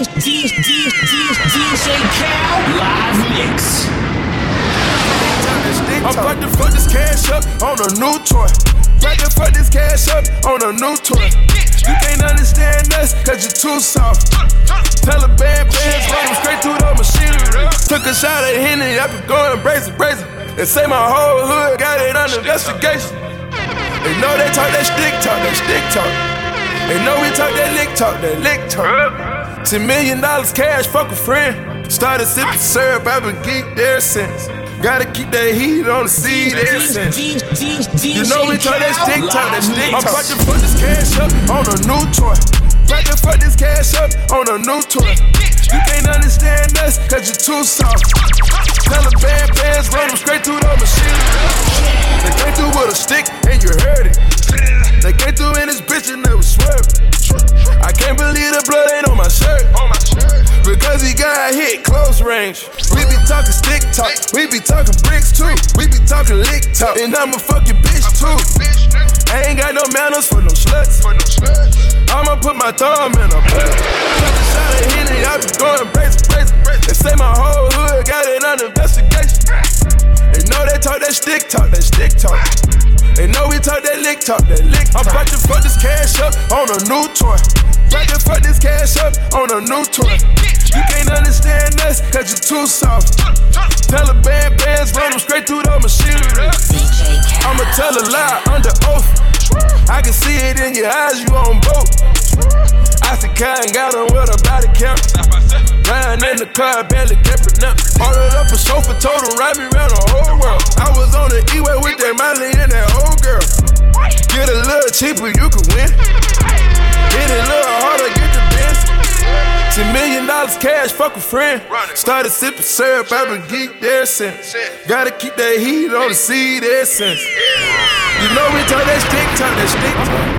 DJ Cal live mix. I'm about to fuck this cash up on a new toy. About to fuck this cash up on a new toy. You can't understand us cause you're too soft. Taliban bands running straight through the machinery. Took a shot at Henny, I been going brazen. They say my whole hood got it under investigation. They know they talk that stick talk. They know we talk that lick talk. $10 million cash, fuck a friend. Started sipping syrup, I've been geeked there since. Gotta keep that heat on the seed ever since. You know we talk that stick talk. I'm about to put this cash up on a new toy. About to fuck this cash up on a new toy. You can't understand us cause you're too soft. Taliban bands run them straight through the machine. They came through with a stick and you heard it. They came through in this bitch and they was swerving. I can't believe the blood ain't on my shirt. Because he got hit close range. We be talking stick talk, we be talking bricks too. We be talking lick talk, and I'm a fucking bitch too. I ain't got no manners for no sluts. I'ma put my thumb in a butt. Took a shot at Henny, I be going brazen. They say my whole hood got it under investigation. They know they talk that stick talk. They know we talk that lick talk. I'm about to fuck this cash up on a new toy. About to fuck this cash up on a new toy. You can't understand us cause you're too soft. Taliban bands run them straight through the machinery. I'ma tell a lie under oath. I can see it in your eyes, you on boat. I said Kai got on with a body count. Riding in the car, barely kept it up. Ordered up a chauffeur, told him ride me around the whole world. I was on the E-way with that Miley and that old girl. Get a little cheaper, you can win. Hit it a little harder, get the Benz. $10 million cash, fuck a friend. Started sipping syrup, I've been geeked there since. Gotta keep that heat on the seed there since. You know we talk that stick talk.